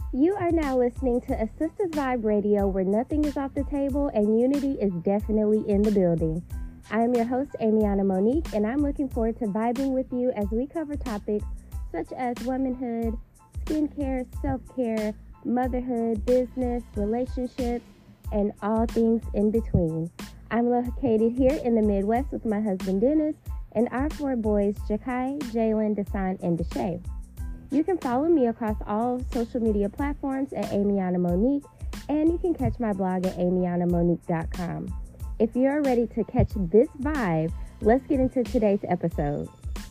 You are now listening to a Sisters Vibe Radio where nothing is off the table and unity is definitely in the building. I am your host, Amiana Monique, and I'm looking forward to vibing with you as we cover topics such as womanhood, skincare, self-care, motherhood, business, relationships, and all things in between. I'm located here in the Midwest with my husband, Dennis, and our four boys, Jakai, Jalen, Desan, and Deshay. You can follow me across all social media platforms at Amiana Monique, and you can catch my blog at amianamonique.com. If you're ready to catch this vibe, let's get into today's episode.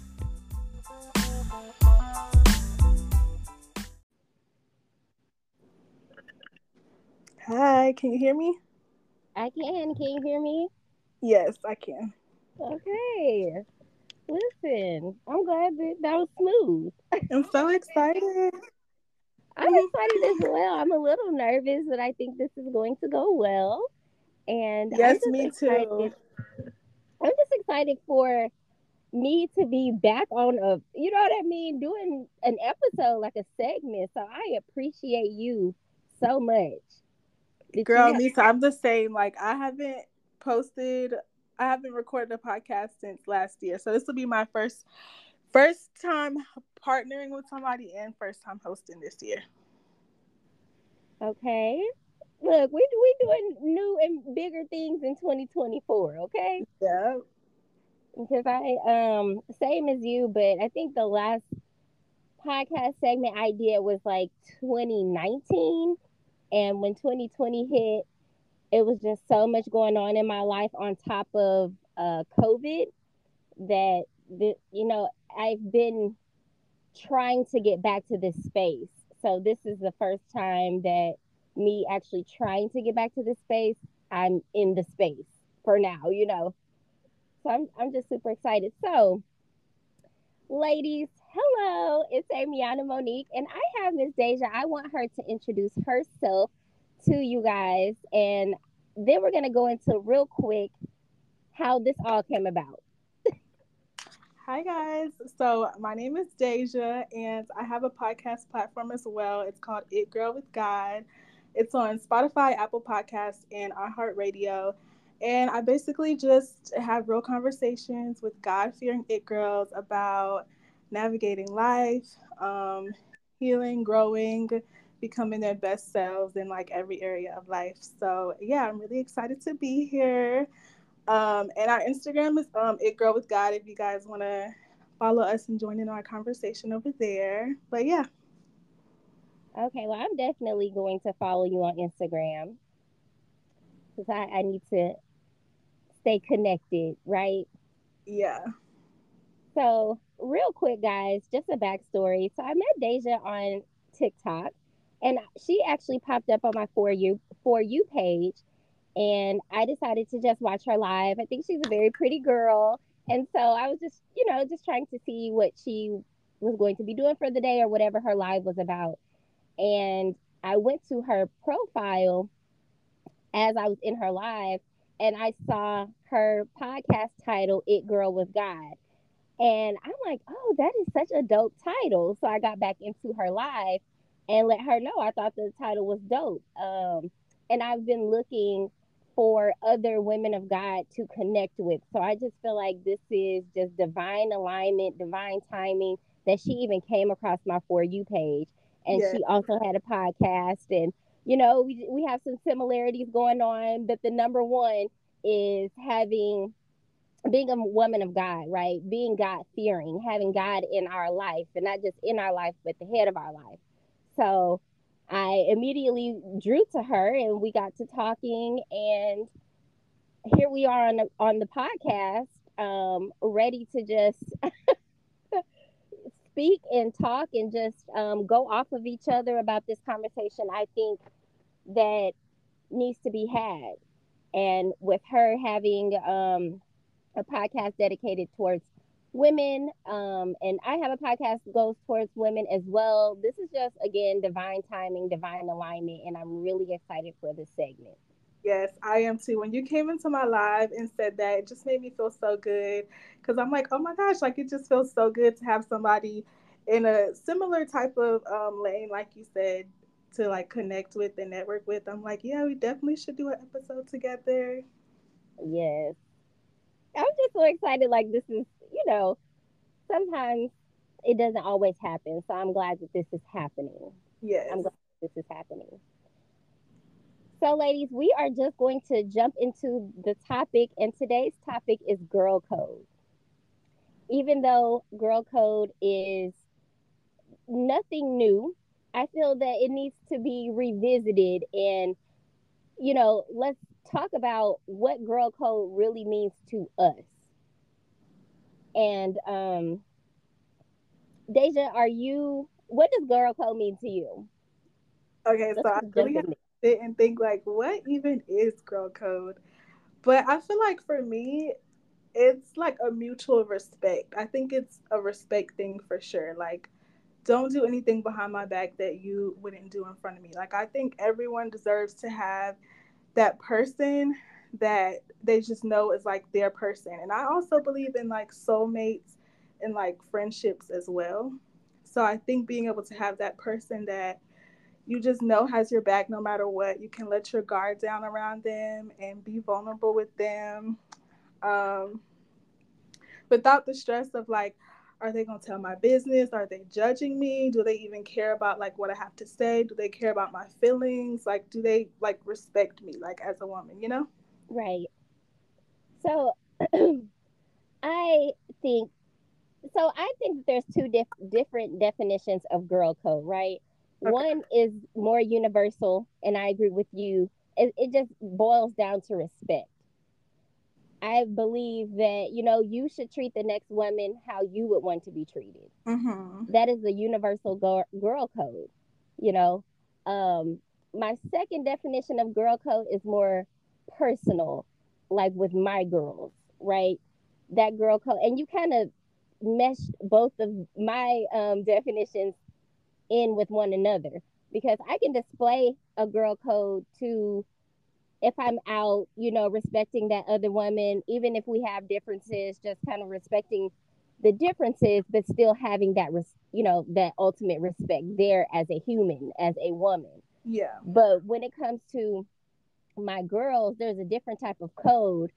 Hi, can you hear me? I can. Can you hear me? Yes, I can. Okay. Listen, I'm glad that was smooth. I'm so excited. I'm excited as well. I'm a little nervous, but I think this is going to go well. And I'm Yes, just me too. excited. I'm just excited for me to be back on you know what I mean, doing an episode like a segment. So I appreciate you so much that Girl, you have. me too. I'm the same. Like posted, I haven't recorded a podcast since last year. So this will be my first time partnering with somebody and first time hosting this year. Okay, look, we doing new and bigger things in 2024. Okay, Yeah. because I same as you, but I think the last podcast segment I did was like 2019, and when 2020 hit, it was just so much going on in my life on top of COVID that I've been trying to get back to this space. So this is the first time that me actually trying to get back to this space. I'm in the space for now. So I'm just super excited. So, ladies, hello, it's Amiana Monique, and I have Miss Deja. I want her to introduce herself to you guys, and then we're gonna go into real quick how this all came about. Hi guys. So my name is Deja and I have a podcast platform as well. It's called It Girl with God. It's on Spotify, Apple Podcasts, and iHeartRadio. And I basically just have real conversations with God fearing it girls about navigating life, healing, growing, becoming their best selves in like every area of life. So yeah, I'm really excited to be here. And our Instagram is It Girl with God if you guys want to follow us and join in our conversation over there. But yeah. Okay, well, I'm definitely going to follow you on Instagram because I need to stay connected, right? Yeah. So, real quick, guys, just a backstory. So, I met Deja on TikTok, and she actually popped up on my for you page, and I decided to just watch her live. I think she's a very pretty girl, and so I was just trying to see what she was going to be doing for the day or whatever her live was about. And I went to her profile as I was in her live, and I saw her podcast title, It Girl with God. And I'm like, oh, that is such a dope title. So I got back into her live and let her know I thought the title was dope. And I've been looking for other women of God to connect with. So I just feel like this is just divine alignment, divine timing that she even came across my For You page. And Yeah. she also had a podcast. And, we have some similarities going on. But the number one is being a woman of God, right? Being God fearing, having God in our life, and not just in our life, but the head of our life. So I immediately drew to her, and we got to talking, and here we are on the podcast, ready to just speak and talk and just go off of each other about this conversation. I think that needs to be had, and with her having a podcast dedicated towards women, and I have a podcast that goes towards women as well. This is just, again, divine timing, divine alignment, and I'm really excited for this segment. Yes, I am too. When you came into my live and said that, it just made me feel so good because I'm like, oh my gosh, like it just feels so good to have somebody in a similar type of lane, like you said, to like connect with and network with. I'm like, yeah, we definitely should do an episode together. Yes. I'm just so excited. Like, this is, sometimes it doesn't always happen. So I'm glad that this is happening. Yes. I'm glad this is happening. So, ladies, we are just going to jump into the topic, and today's topic is girl code. Even though girl code is nothing new, I feel that it needs to be revisited. And, let's talk about what girl code really means to us. And, Deja, what does girl code mean to you? Okay, so Let's I just really jump have in to sit and think like, what even is girl code? But I feel like for me, it's like a mutual respect. I think it's a respect thing for sure. Like, don't do anything behind my back that you wouldn't do in front of me. Like, I think everyone deserves to have that person that they just know is like their person. And I also believe in like soulmates and like friendships as well. So I think being able to have that person that you just know has your back no matter what, you can let your guard down around them and be vulnerable with them, um, without the stress of like, are they going to tell my business? Are they judging me? Do they even care about like what I have to say? Do they care about my feelings? Like, do they like respect me like as a woman, you know? right. So, I think I think that there's two different definitions of girl code, right? Okay. One is more universal, and I agree with you. It just boils down to respect. I believe that, you should treat the next woman how you would want to be treated. Mm-hmm. That is the universal girl code, you know. Um, my second definition of girl code is more personal, like with my girls, right? That girl code, and you kind of meshed both of my definitions in with one another, because I can display a girl code to, if I'm out, respecting that other woman, even if we have differences, just kind of respecting the differences, but still having that, that ultimate respect there as a human, as a woman. Yeah. But when it comes to my girls, there's a different type of code,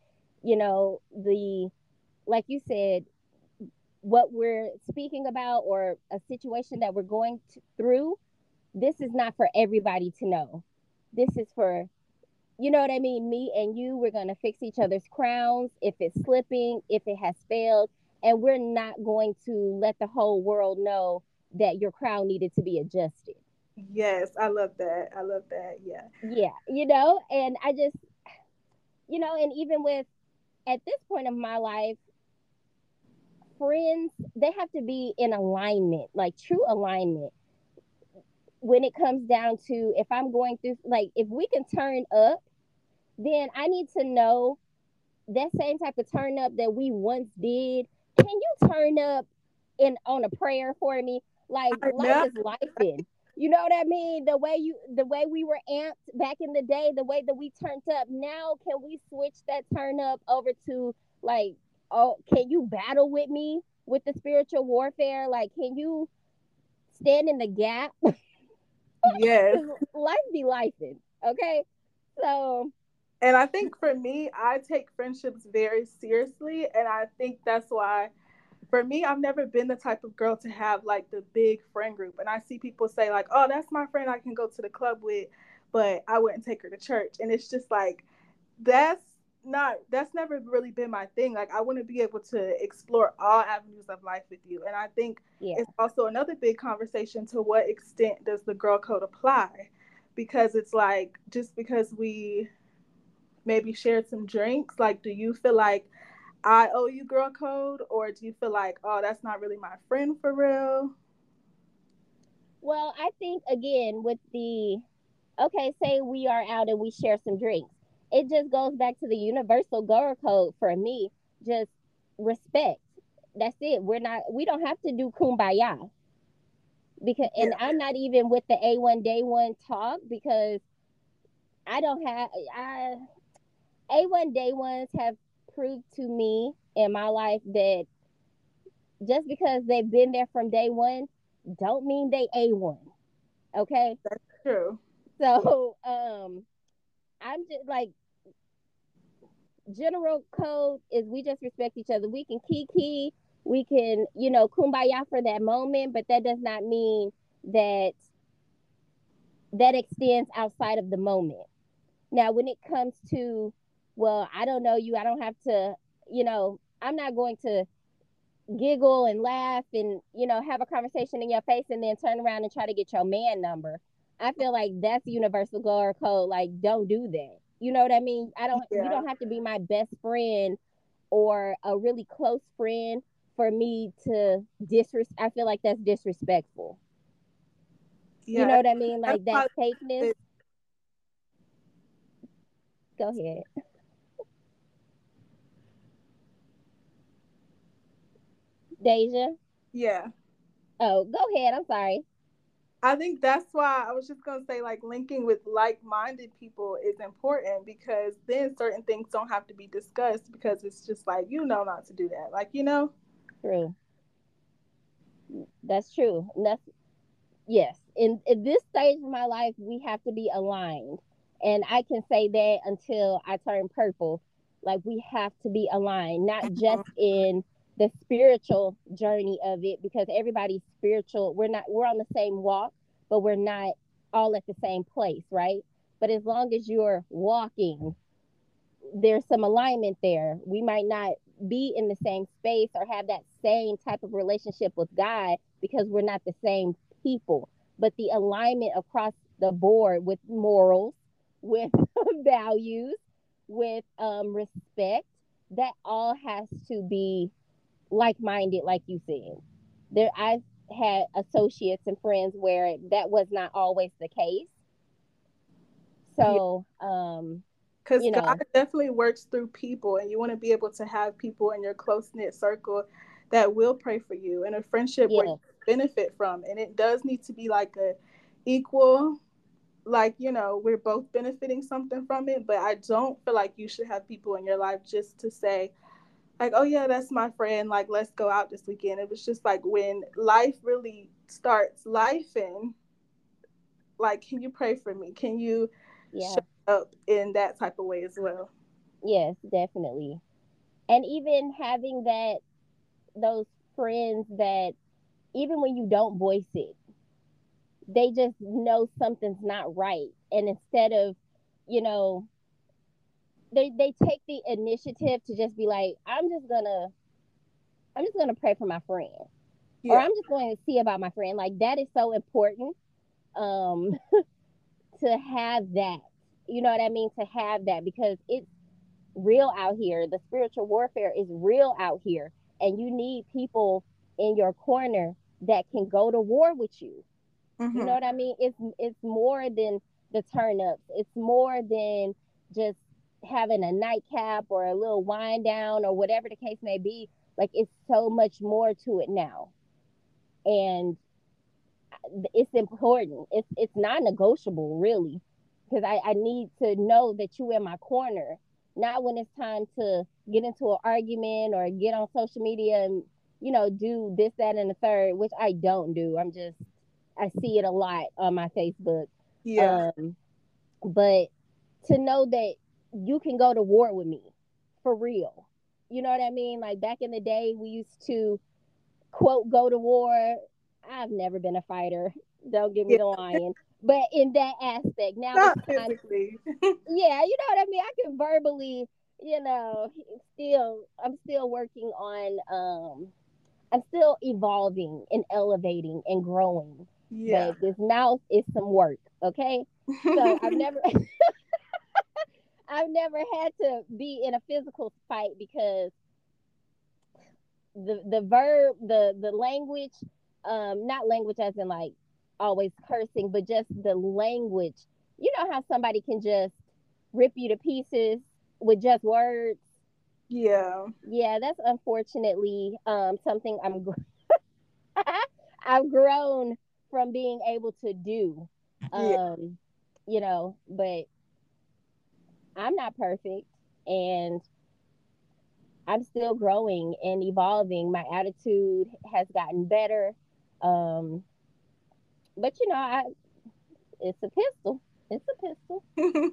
like you said, what we're speaking about or a situation that we're through, this is not for everybody to know. This is for, you know what I mean? Me and you, we're going to fix each other's crowns if it's slipping, if it has failed. And we're not going to let the whole world know that your crown needed to be adjusted. Yes, I love that. I love that. Yeah. Yeah, and I just, and even with, at this point of my life, friends, they have to be in alignment, like true alignment. When it comes down to, if I'm going through, like, if we can turn up, then I need to know that same type of turn up that we once did. Can you turn up in on a prayer for me? Like, I life know. is life in. You know what I mean? The way we were amped back in the day, the way that we turned up. Now, can we switch that turn up over to, like, oh, can you battle with me with the spiritual warfare? Like, can you stand in the gap? Yes. Because life be life in. Okay, so And I think for me, I take friendships very seriously. And I think that's why, for me, I've never been the type of girl to have like the big friend group. And I see people say, like, oh, that's my friend I can go to the club with, but I wouldn't take her to church. And it's just like, that's that's never really been my thing. Like, I want to be able to explore all avenues of life with you. And I think yeah. it's also another big conversation, to what extent does the girl code apply? Because it's like, just because we maybe shared some drinks, like, do you feel like I owe you girl code, or do you feel like, oh, that's not really my friend for real? Well, I think, again, with the, okay, say we are out and we share some drinks. It just goes back to the universal girl code for me. Just respect. That's it. We don't have to do kumbaya, because, and Yeah. I'm not even with the A1 day one talk, because I don't have, A1 day ones have proved to me in my life that just because they've been there from day one don't mean they A1. Okay. True. So I'm just like, general code is we just respect each other. We can kiki, we can, kumbaya for that moment, but that does not mean that that extends outside of the moment. Now, when it comes to, well, I don't know you, I don't have to, I'm not going to giggle and laugh and, have a conversation in your face and then turn around and try to get your man number. I feel like that's universal guard code. Like, don't do that. You know what I mean? You Yeah. don't have to be my best friend or a really close friend for me to I feel like that's disrespectful. You know Yeah. what I mean? That's Like that why fakeness. Go ahead. Deja. yeah. Oh, go ahead. I'm sorry. I think that's why I was just gonna say like linking with like-minded people is important because then certain things don't have to be discussed because it's just like you know not to do that. Like you know. True. That's true. And that's yes. In this stage of my life, we have to be aligned. And I can say that until I turn purple. Like we have to be aligned, not just in the spiritual journey of it, because everybody's spiritual. We're on the same walk, but we're not all at the same place, right? But as long as you're walking, there's some alignment there. We might not be in the same space or have that same type of relationship with God because we're not the same people. But the alignment across the board with morals, with values, with respect, that all has to be like minded, like you said. I've had associates and friends where that was not always the case. Yeah. So, Because you God know, definitely works through people, and you want to be able to have people in your close knit circle that will pray for you and a friendship where you yeah, benefit from. And it does need to be like a equal, like, you know, we're both benefiting something from it. But I don't feel like you should have people in your life just to say, like, oh, yeah, that's my friend. Like, let's go out this weekend. It was just like when life really starts life and like, can you pray for me? Can you show yeah. up in that type of way as well? Yes, definitely. And even having those friends that even when you don't voice it, they just know something's not right. And instead of, you know, they take the initiative to just be like, I'm just gonna pray for my friend. Or Yeah. I'm just going to see about my friend. Like that is so important. Um to have that. You know what I mean? To have that because it's real out here. The spiritual warfare is real out here, and you need people in your corner that can go to war with you. You know Mm-hmm. what I mean? It's more than the turn ups. It's more than just having a nightcap or a little wind down or whatever the case may be. Like it's so much more to it now, and it's important. It's non-negotiable, really, because I need to know that you in my corner. Not when it's time to get into an argument or get on social media and do this, that, and the third, which I don't do. I see it a lot on my Facebook. Yeah. Um, but to know that you can go to war with me for real. You know what I mean? Like back in the day, we used to quote go to war. I've never been a fighter. Don't get me Yeah. to lying. But in that aspect, now it's Not time. physically. Yeah, you know what I mean. I can verbally, I'm still working on. I'm still evolving and elevating and growing. Yeah. But this mouth is some work. Okay, so I've never had to be in a physical fight because the verb, the language, not language as in like always cursing, but just the language. You know how somebody can just rip you to pieces with just words. Yeah. Yeah, that's unfortunately something I've grown from being able to do. Yeah. Um, but I'm not perfect, and I'm still growing and evolving. My attitude has gotten better. Um, but It's a pistol. It's a pistol.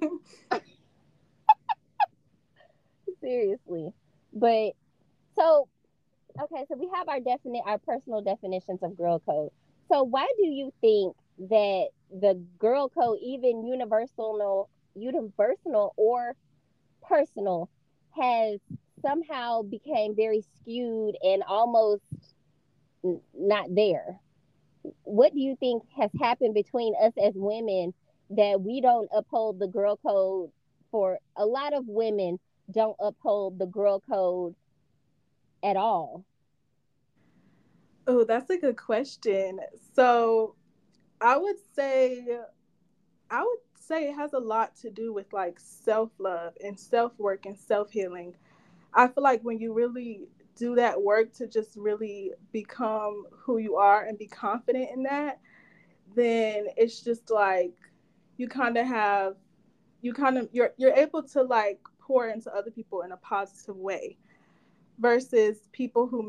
Seriously. But so okay, so we have our personal definitions of girl code. So why do you think that the girl code, even universal or personal, has somehow became very skewed and almost not there? What do you think has happened between us as women that we don't uphold the girl code? For a lot of women don't uphold the girl code at all. Oh, that's a good question. So I would say I would say it has a lot to do with like self love and self work and self healing. I feel like when you really do that work to just really become who you are and be confident in that, then it's just like you kind of have you're able to like pour into other people in a positive way versus people who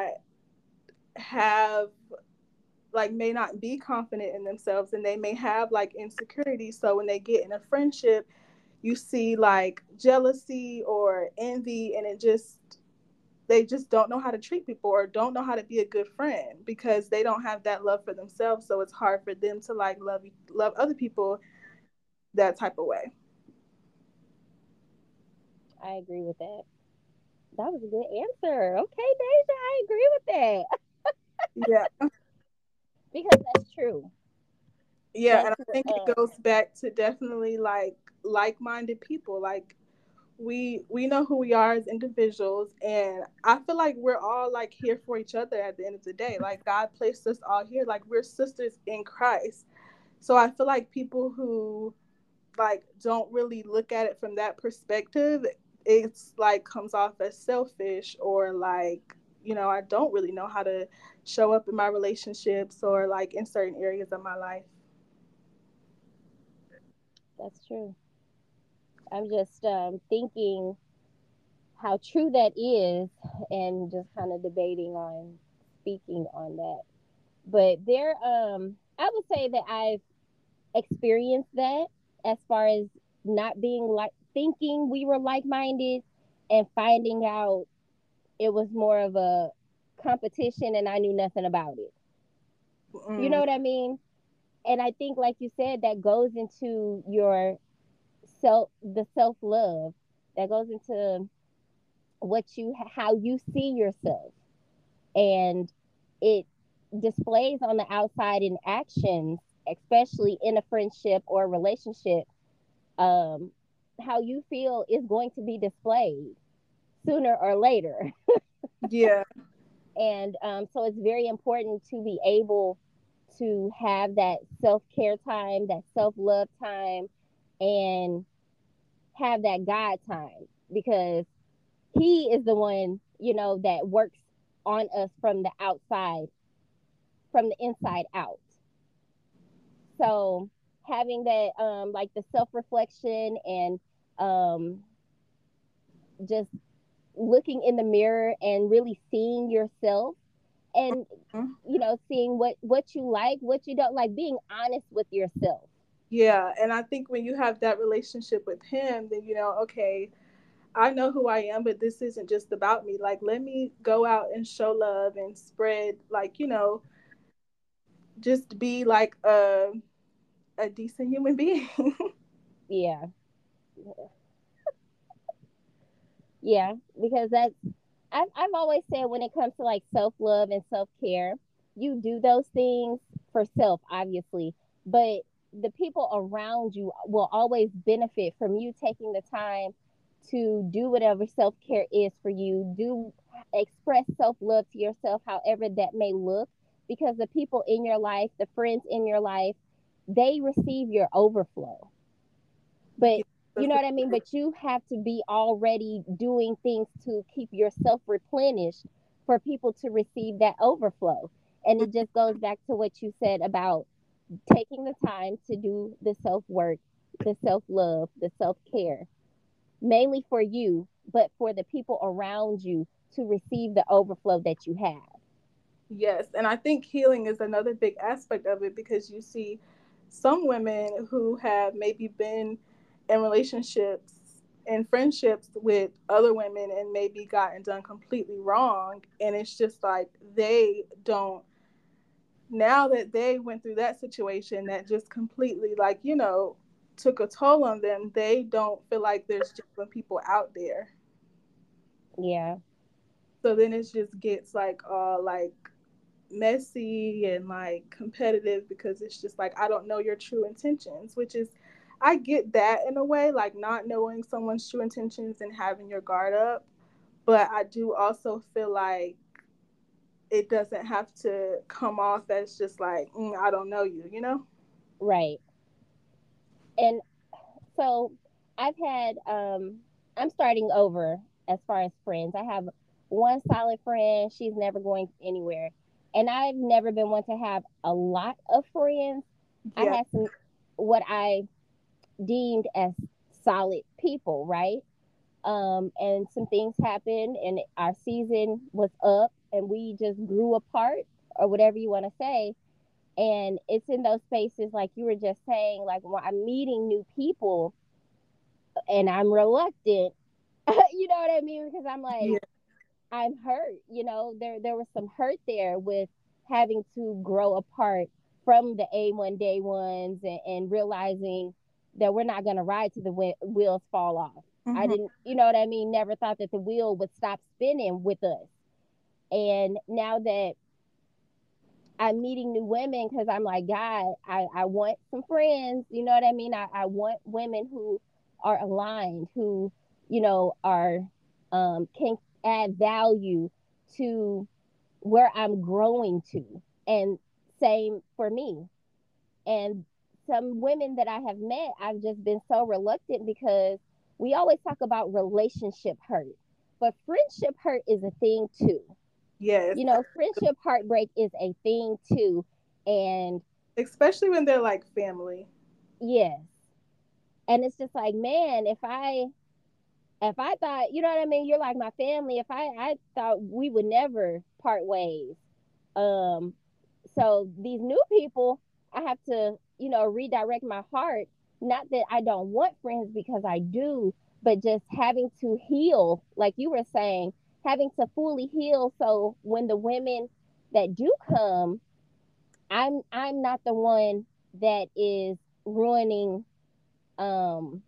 have may not be confident in themselves, and they may have like insecurity, so when they get in a friendship you see like jealousy or envy, and they just don't know how to treat people or don't know how to be a good friend because they don't have that love for themselves, so it's hard for them to like love other people that type of way. I agree with that. That was a good answer. Okay, Deja, I agree with that Yeah. because that's true. Yeah, That's and I think it goes back to definitely like-minded people. Like we know who we are as individuals, and I feel like we're all like here for each other at the end of the day. Like God placed us all here, like we're sisters in Christ. So I feel like people who like don't really look at it from that perspective, it's like comes off as selfish or like, I don't really know how to show up in my relationships or like in certain areas of my life. that's true. I'm just thinking how true that is, and just kind of debating on speaking on that. But I would say that I've experienced that as far as not being like thinking we were like minded and finding out it was more of a competition and I knew nothing about it. You know Mm, what I mean? And I think, like you said, that goes into your self love, that goes into how you see yourself, and it displays on the outside in actions, especially in a friendship or a relationship. um, how you feel is going to be displayed sooner or later. yeah. And so it's very important to be able to have that self care time, that self love time, and have that God time, because He is the one, that works on us from the outside, from the inside out. So having that, like the self reflection and um, just looking in the mirror and really seeing yourself, and Mm, seeing what you like, what you don't like, being honest with yourself. yeah, and I think when you have that relationship with him, then okay, I know who I am, but this isn't just about me. Like, let me go out and show love and spread, like, just be like a decent human being. Yeah, yeah, because I've always said, when it comes to like self love and self care, you do those things for self, obviously, but the people around you will always benefit from you taking the time to do whatever self care is for you. Do express self love to yourself, however that may look, because the people in your life, the friends in your life, they receive your overflow. But Yeah, you that's know what I mean? But you have to be already doing things to keep yourself replenished for people to receive that overflow. And it just goes back to what you said about taking the time to do the self work, the self love, the self care, mainly for you, but for the people around you to receive the overflow that you have. yes, and I think healing is another big aspect of it because you see some women who have maybe been in relationships and friendships with other women and maybe gotten done completely wrong. And it's just like they don't, now that they went through that situation that just completely, like, took a toll on them, they don't feel like there's genuine people out there. Yeah. So then it just gets like like messy and like competitive because it's just like I don't know your true intentions, which is, I get that in a way, like not knowing someone's true intentions and having your guard up, but I do also feel like it doesn't have to come off as just like, I don't know you, you know? Right. And so I've had I'm starting over as far as friends. I have one solid friend. She's never going anywhere. And I've never been one to have a lot of friends. I Yeah. had some what I deemed as solid people, right? And some things happened and our season was up and we just grew apart or whatever you want to say. And it's in those spaces like you were just saying, like when I'm meeting new people and I'm reluctant, you know what I mean? Because I'm like, Yeah. I'm hurt. There was some hurt there with having to grow apart from the A1 day ones and realizing that we're not going to ride to the wheels fall off. I Hmm. didn't, you know what I mean? Never thought that the wheel would stop spinning with us. And now that I'm meeting new women, because I'm like, God, I want some friends. You know what I mean? I want women who are aligned, who, are can add value to where I'm growing to. And same for me. And some women that I have met, I've just been so reluctant because we always talk about relationship hurt, but friendship hurt is a thing too. Yes. Friendship heartbreak is a thing too. And Especially when they're like family. yes, and it's just like, man, if I thought, you know what I mean, you're like my family. If I thought we would never part ways. Um, so these new people, I have to, redirect my heart. Not that I don't want friends because I do, but just having to heal, like you were saying, having to fully heal. So when the women that do come, I'm not the one that is ruining um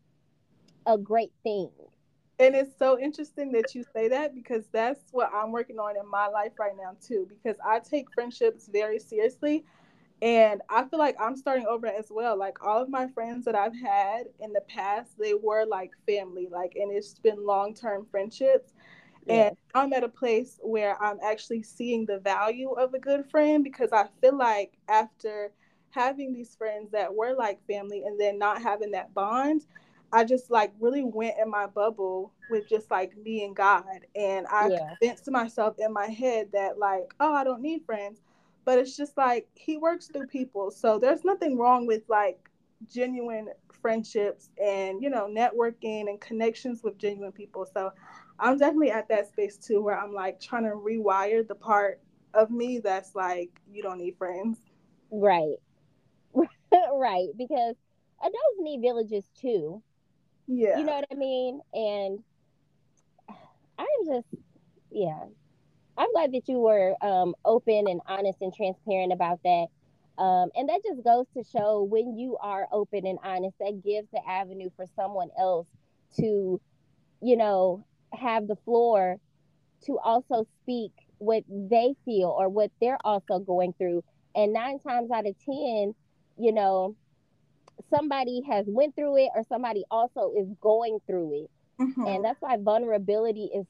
a great thing. And it's so interesting that you say that because that's what I'm working on in my life right now too. Because I take friendships very seriously, and I feel like I'm starting over as well. Like all of my friends that I've had in the past, they were like family, like, and it's been long term friendships. And Yes. I'm at a place where I'm actually seeing the value of a good friend because I feel like after having these friends that were like family and then not having that bond, I just like really went in my bubble with just like me and God. And I Yeah. convinced myself in my head that, like, oh, I don't need friends. But it's just like He works through people. So there's nothing wrong with like genuine friendships and, networking and connections with genuine people. So I'm definitely at that space too where I'm like trying to rewire the part of me that's like, you don't need friends. Right. Right. Because adults need villages too. You Yeah. know what I mean? And I'm just, yeah. I'm glad that you were open and honest and transparent about that. And that just goes to show when you are open and honest, that gives the avenue for someone else to, you know, have the floor to also speak what they feel or what they're also going through. And 9 times out of 10, you know, somebody has went through it or somebody also is going through it. And Hmm. that's why vulnerability is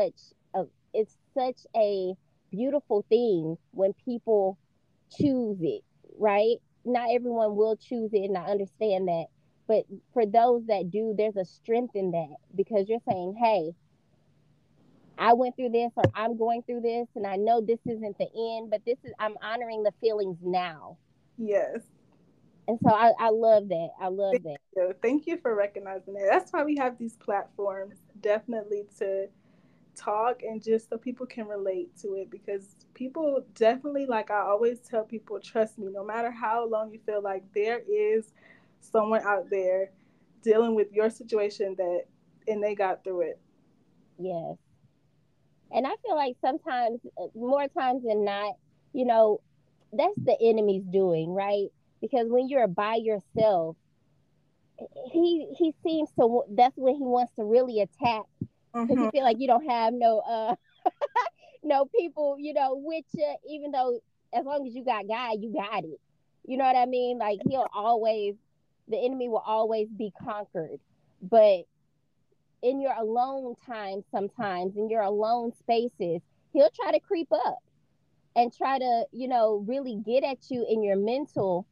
such a beautiful thing when people choose it, right? Not everyone will choose it, and I understand that. But for those that do, there's a strength in that because you're saying, hey, I went through this or I'm going through this and I know this isn't the end, but I'm honoring the feelings now. Yes. And so I love that. I love Thank that. you. Thank you for recognizing it. That's why we have these platforms, definitely to talk and just so people can relate to it, because people definitely, like I always tell people, trust me, no matter how long you feel like, there is someone out there dealing with your situation that and they got through it. Yes. And I feel like sometimes, more times than not, you know, that's the enemy's doing, right? Because when you're by yourself, he seems to, that's when he wants to really attack, because he Hmm. feel like you don't have no no people, with you, even though as long as you got God, you got it. You know what I mean? Like he'll always, the enemy will always be conquered. But in your alone time, sometimes in your alone spaces, he'll try to creep up and try to, really get at you in your mental,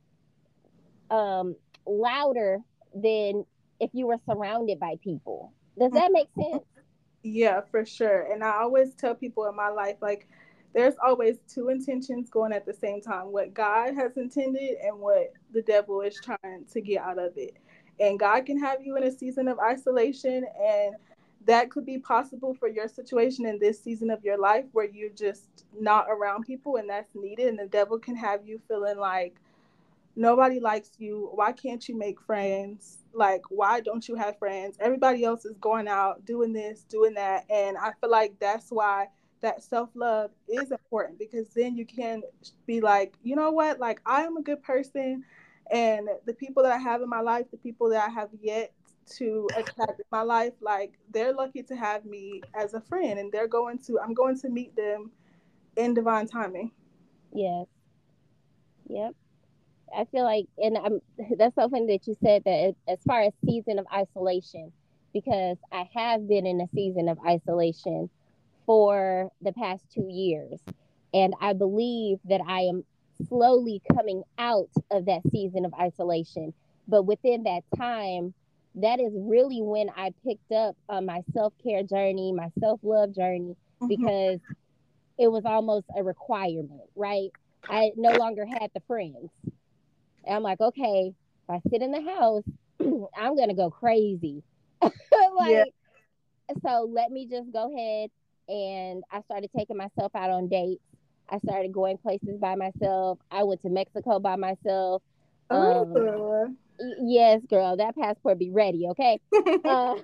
um louder than if you were surrounded by people. Does that make sense? Yeah, for sure. And I always tell people in my life, like, there's always two intentions going at the same time: what God has intended and what the devil is trying to get out of it. And God can have you in a season of isolation, and that could be possible for your situation in this season of your life where you're just not around people, and that's needed. And the devil can have you feeling like, nobody likes you. Why can't you make friends? Like, why don't you have friends? Everybody else is going out, doing this, doing that. And I feel like that's why that self love is important, because then you can be like, you know what? Like, I am a good person. And the people that I have in my life, the people that I have yet to attract in my life, like, they're lucky to have me as a friend. And I'm going to meet them in divine timing. Yes. Yep. I feel like, and that's so funny that you said that, as far as season of isolation, because I have been in a season of isolation for the past 2 years. And I believe that I am slowly coming out of that season of isolation. But within that time, that is really when I picked up on my self care journey, my self love journey, Hmm. because it was almost a requirement, right? I no longer had the friends. And I'm like, okay, if I sit in the house, I'm gonna go crazy. Yeah. Like, so let me just go ahead, and I started taking myself out on dates. I started going places by myself. I went to Mexico by myself. Um, Oh. yes, girl, that passport be ready, okay? Uh,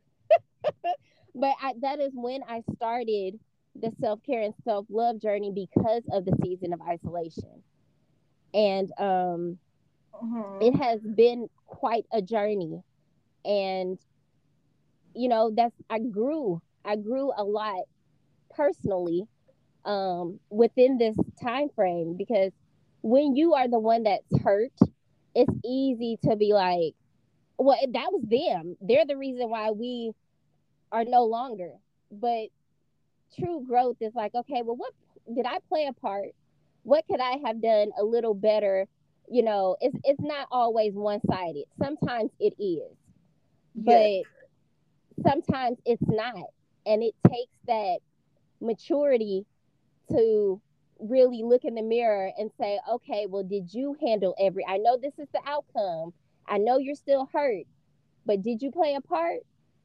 but that is when I started the self care and self love journey, because of the season of isolation. And it Hmm. has been quite a journey. And that's, I grew a lot personally, within this time frame, because when you are the one that's hurt, it's easy to be like, well, that was them, they're the reason why we are no longer. But true growth is like, okay, well, what did I play a part? What could I have done a little better? It's not always one-sided. Sometimes it is, Yes. but sometimes it's not. And it takes that maturity to really look in the mirror and say, okay, well, did you handle I know this is the outcome. I know you're still hurt, but did you play a part?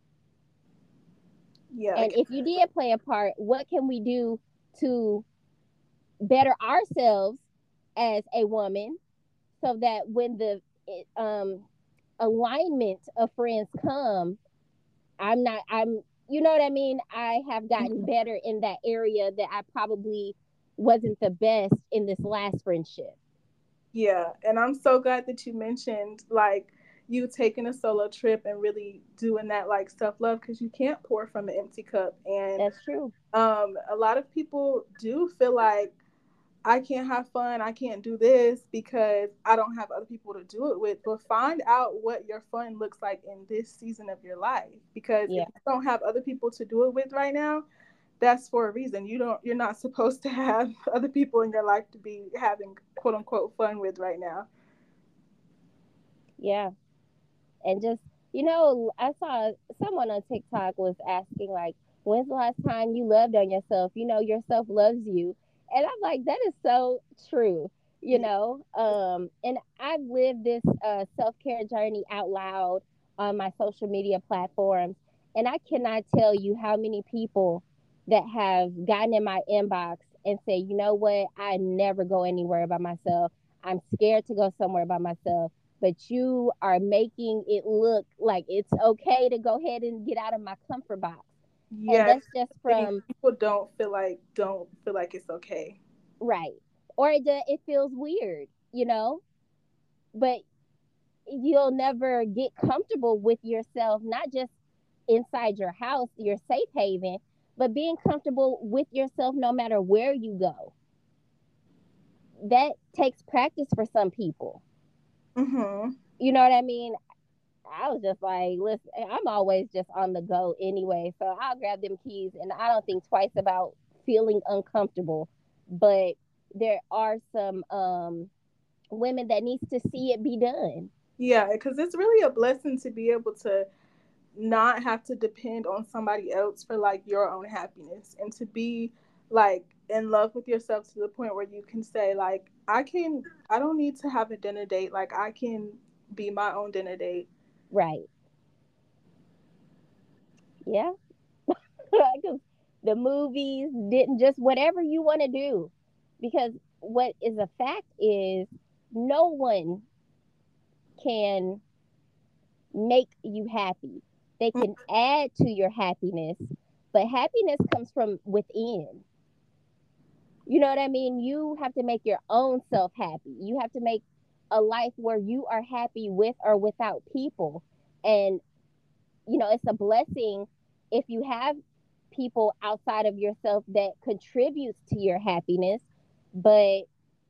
Yeah. And if you did play a part, what can we do to better ourselves as a woman, so that when the um, alignment of friends come, I'm, you know what I mean? I have gotten better in that area that I probably wasn't the best in this last friendship. Yeah. And I'm so glad that you mentioned, like, you taking a solo trip and really doing that, like, self love, because you can't pour from an empty cup. And That's true. a lot of people do feel like, I can't have fun, I can't do this because I don't have other people to do it with. But find out what your fun looks like in this season of your life. Because if Yeah. you don't have other people to do it with right now, that's for a reason. You're not supposed to have other people in your life to be having quote unquote fun with right now. Yeah. And just, I saw someone on TikTok was asking, like, when's the last time you loved on yourself? Yourself loves you. And I'm like, that is so true. Yeah. And I've lived this self care journey out loud on my social media platforms. And I cannot tell you how many people that have gotten in my inbox and say, you know what, I never go anywhere by myself. I'm scared to go somewhere by myself. But you are making it look like it's okay to go ahead and get out of my comfort box. And Yeah, that's just thing, from, people don't feel like it's okay. right. Or it feels weird, you know? But you'll never get comfortable with yourself, not just inside your house, your safe haven, but being comfortable with yourself no matter where you go. That takes practice for some people. Mm-hmm. You know what I mean? I was just like, listen, I'm always just on the go anyway. So I'll grab them keys and I don't think twice about feeling uncomfortable. But there are some women that needs to see it be done. Yeah, because it's really a blessing to be able to not have to depend on somebody else for like your own happiness, and to be like in love with yourself to the point where you can say like I don't need to have a dinner date, like I can be my own dinner date. Right. Yeah. Because the movies didn't just whatever you want to do. Because what is a fact is no one can make you happy. They can add to your happiness, but happiness comes from within. You know what I mean? You have to make your own self happy. You have to make a life where you are happy with or without people. And, it's a blessing if you have people outside of yourself that contributes to your happiness, but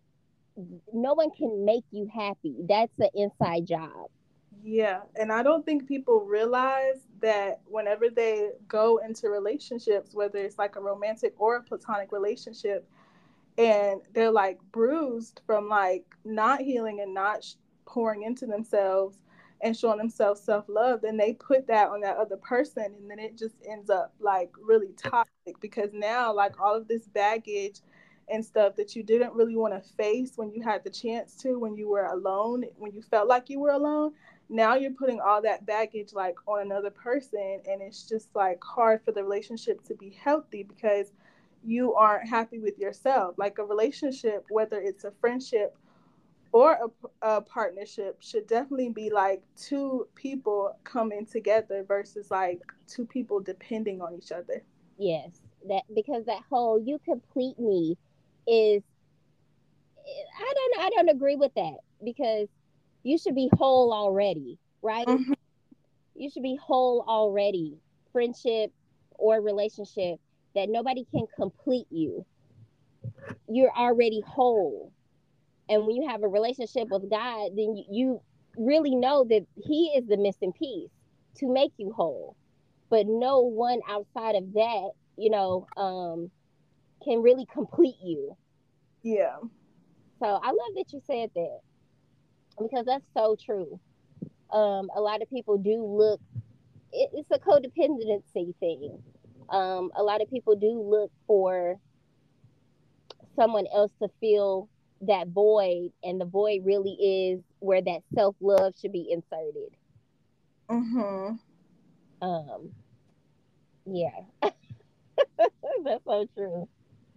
no one can make you happy. That's an inside job. Yeah, and I don't think people realize that whenever they go into relationships, whether it's like a romantic or a platonic relationship, and they're like bruised from like not healing and not pouring into themselves and showing themselves self-love, then they put that on that other person, and then it just ends up like really toxic, because now like all of this baggage and stuff that you didn't really want to face when you had the chance to, when you were alone, when you felt like you were alone, now you're putting all that baggage like on another person, and it's just like hard for the relationship to be healthy because you aren't happy with yourself. Like a relationship, whether it's a friendship or a partnership, should definitely be like two people coming together versus like two people depending on each other. Yes, that because that whole "you complete me" is I don't agree with that because you should be whole already, right? Mm-hmm. You should be whole already. Friendship or relationship that nobody can complete you. You're already whole. And when you have a relationship with God, then you really know that He is the missing piece to make you whole. But no one outside of that, can really complete you. Yeah. So I love that you said that because that's so true. A lot of people do look, it's a codependency thing. A lot of people do look for someone else to fill that void, and the void really is where that self love should be inserted. Mm-hmm. Um, yeah, that's so true.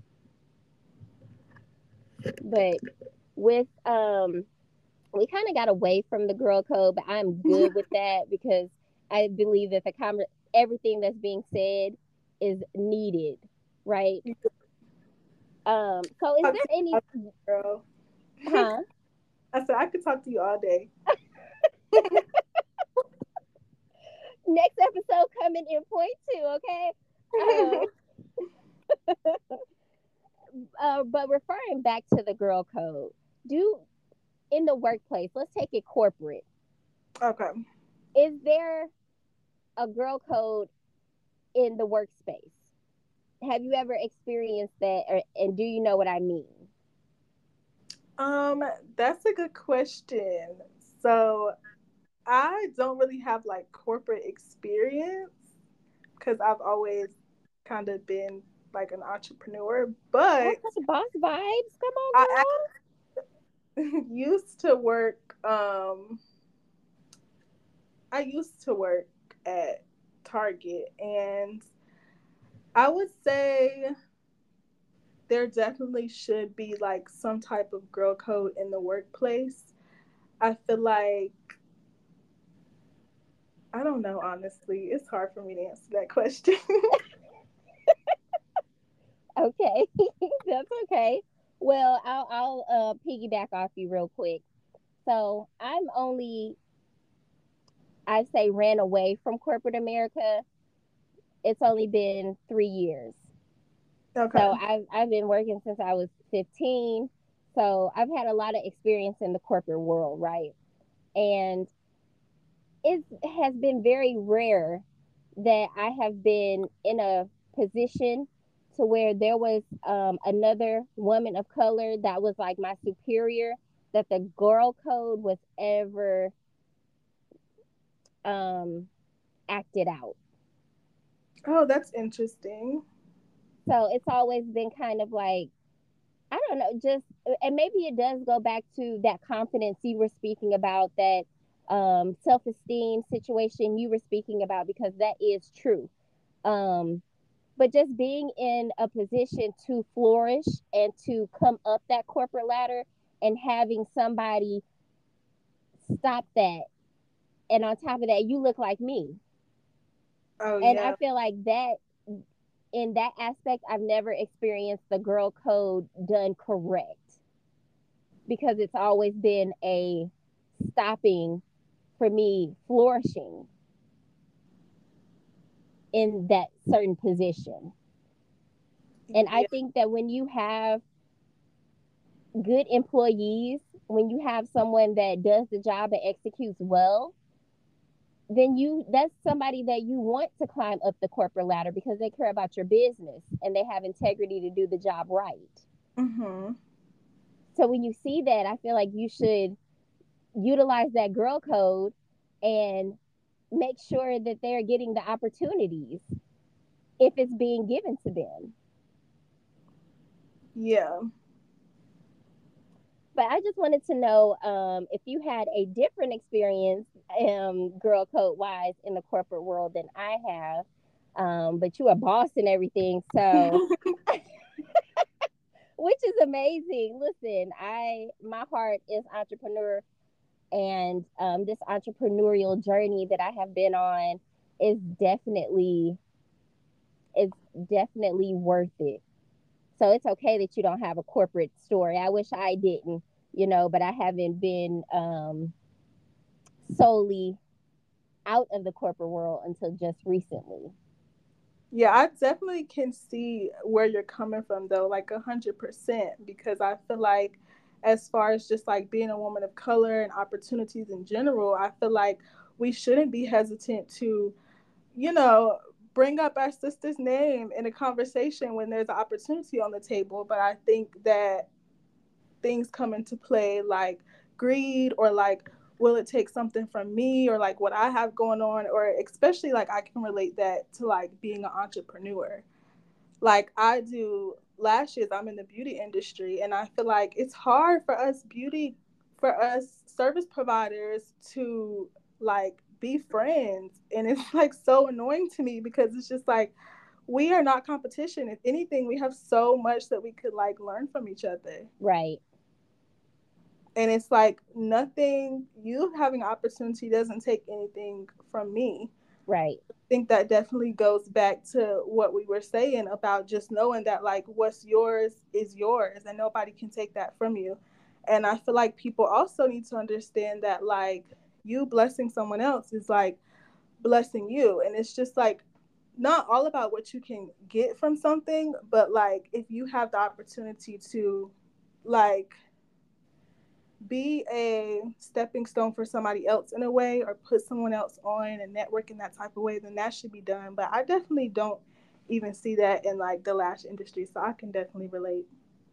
But with we kind of got away from the girl code, but I'm good with that because I believe that everything that's being said is needed, right? So is Talk there to any, you all day, girl. huh? I said I could talk to you all day. Next episode coming in point two, okay? Um, but referring back to the girl code, do in the workplace, let's take it corporate. Okay. Is there a girl code in the workspace? Have you ever experienced that, and do you know what I mean? Um, that's a good question. So I don't really have like corporate experience because I've always kind of been like an entrepreneur, but Okay, boss vibes. Come on, I girl. used to work I used to work at target. And I would say there definitely should be like some type of girl code in the workplace. I feel like, I don't know, honestly. It's hard for me to answer that question. Okay, that's okay. Well, I'll piggyback off you real quick. So I'm only, I say, ran away from corporate America. It's only been 3 years. So Okay. I've been working since I was 15. So I've had a lot of experience in the corporate world, right? And it has been very rare that I have been in a position to where there was another woman of color that was like my superior, that the girl code was ever um, acted out. Oh, that's interesting. So it's always been kind of like, I don't know, just, and maybe it does go back to that confidence you were speaking about, that self esteem situation you were speaking about, because that is true. Um, but just being in a position to flourish and to come up that corporate ladder and having somebody stop that. And on top of that, you look like me. Oh, And I yeah. feel like that, in that aspect, I've never experienced the girl code done correct, because it's always been a stopping for me flourishing in that certain position. And I Yeah. think that when you have good employees, when you have someone that does the job and executes well, then you, that's somebody that you want to climb up the corporate ladder, because they care about your business and they have integrity to do the job right. Mm-hmm. So when you see that, I feel like you should utilize that girl code and make sure that they're getting the opportunities if it's being given to them. Yeah. But I just wanted to know, if you had a different experience, girl code wise, in the corporate world than I have. But you are boss and everything, so, which is amazing. Listen, my heart is entrepreneur, and this entrepreneurial journey that I have been on is definitely is definitely worth it. So it's okay that you don't have a corporate story. I wish I didn't, but I haven't been solely out of the corporate world until just recently. Yeah, I definitely can see where you're coming from though, like 100%, because I feel like as far as just like being a woman of color and opportunities in general, I feel like we shouldn't be hesitant to, you know, bring up our sister's name in a conversation when there's an opportunity on the table. But I think that things come into play like greed, or like, will it take something from me, or like what I have going on, or especially like I can relate that to like being an entrepreneur like I do. Lashes, I'm in the beauty industry, and I feel like it's hard for us service providers to like be friends, and it's like so annoying to me because it's just like we are not competition. If anything, we have so much that we could like learn from each other. Right, And it's like nothing, you having opportunity doesn't take anything from me. right, Think that definitely goes back to what we were saying about just knowing that like what's yours is yours and nobody can take that from you. And I feel like people also need to understand that like you blessing someone else is like blessing you. And it's just like not all about what you can get from something, but like if you have the opportunity to like be a stepping stone for somebody else in a way, or put someone else on and network in that type of way, then that should be done. But I definitely don't even see that in like the lash industry, so I can definitely relate.